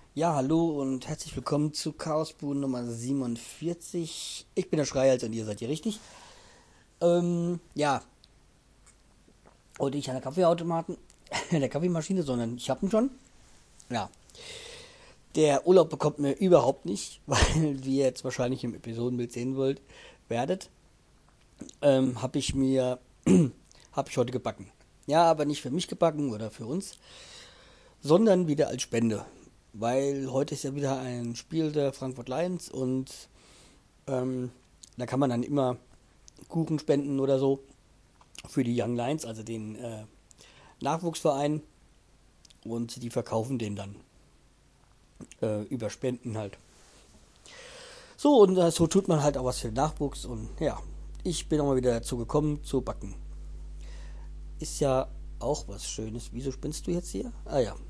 Ja, hallo und herzlich willkommen zu Chaosbuch Nummer 47. Ich bin der Schreihals und ihr seid hier richtig. Ja, heute nicht an der Kaffeeautomaten, in der Kaffeemaschine, sondern ich habe ihn schon. Ja, der Urlaub bekommt mir überhaupt nicht, weil wie ihr jetzt wahrscheinlich im Episodenbild sehen werdet, habe ich mir, habe ich heute gebacken. Ja, aber nicht für mich gebacken oder für uns, sondern wieder als Spende. Weil heute ist ja wieder ein Spiel der Frankfurt Lions und ähm, da kann man dann immer Kuchen spenden oder so für die Young Lions, also den Nachwuchsverein, und die verkaufen den dann über Spenden halt. So, und so tut man halt auch was für den Nachwuchs und ja, ich bin auch mal wieder dazu gekommen zu backen. Ist ja auch was Schönes. Wieso spinnst du jetzt hier? Ah ja.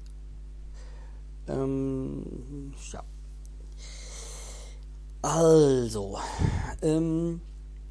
Ja. Also, ähm,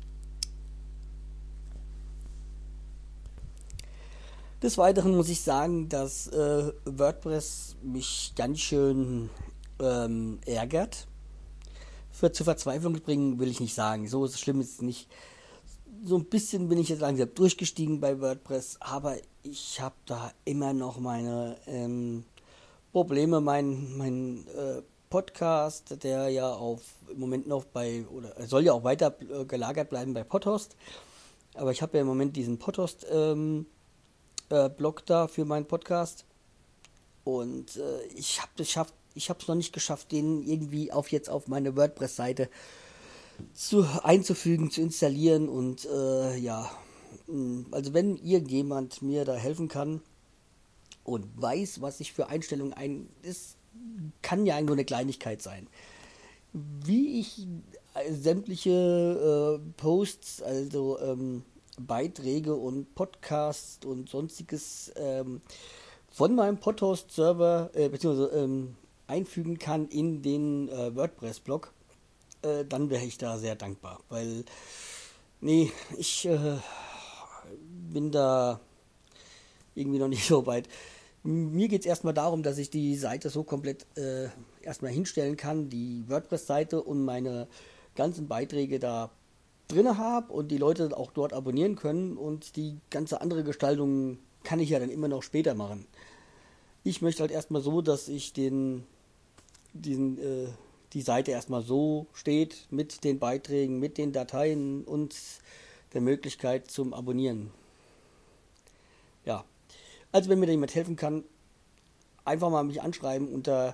des Weiteren muss ich sagen, dass WordPress mich ganz schön ärgert. Zur Verzweiflung bringen will ich nicht sagen. So schlimm ist es nicht. So ein bisschen bin ich jetzt langsam durchgestiegen bei WordPress, aber ich habe da immer noch meine Probleme. Mein Podcast, der ja im Moment noch oder er soll ja auch weiter gelagert bleiben bei Podhost, aber ich habe ja im Moment diesen Podhost Blog da für meinen Podcast und ich habe es noch nicht geschafft, den irgendwie jetzt auf meine WordPress-Seite einzufügen, zu installieren und ja, also wenn irgendjemand mir da helfen kann und weiß, was ich für Einstellungen ist, kann ja eigentlich nur eine Kleinigkeit sein. Wie ich sämtliche Posts, also Beiträge und Podcasts und sonstiges von meinem Podhost-Server beziehungsweise einfügen kann in den WordPress-Blog, dann wäre ich da sehr dankbar, weil nee, ich bin da irgendwie noch nicht so weit. Mir geht es erstmal darum, dass ich die Seite so komplett erstmal hinstellen kann, die WordPress-Seite und meine ganzen Beiträge da drinne habe und die Leute auch dort abonnieren können und die ganze andere Gestaltung kann ich ja dann immer noch später machen. Ich möchte halt erstmal so, dass ich diesen, die Seite erstmal so steht mit den Beiträgen, mit den Dateien und der Möglichkeit zum Abonnieren. Ja, also wenn mir da jemand helfen kann, einfach mal mich anschreiben unter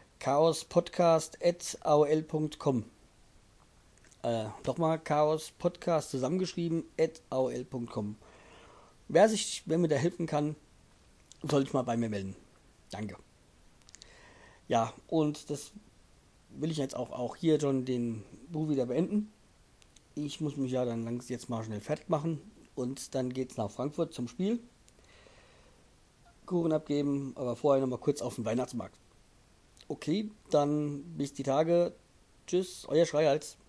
chaospodcast.aol.com. Nochmal chaospodcast zusammengeschrieben @aol.com. Wer mir da helfen kann, soll ich mal bei mir melden. Danke. Ja, und das will ich jetzt auch hier schon den Buch wieder beenden. Ich muss mich ja dann jetzt mal schnell fertig machen und dann geht's nach Frankfurt zum Spiel. Kuchen abgeben, aber vorher noch mal kurz auf den Weihnachtsmarkt. Okay, dann bis die Tage. Tschüss, euer Schreihals.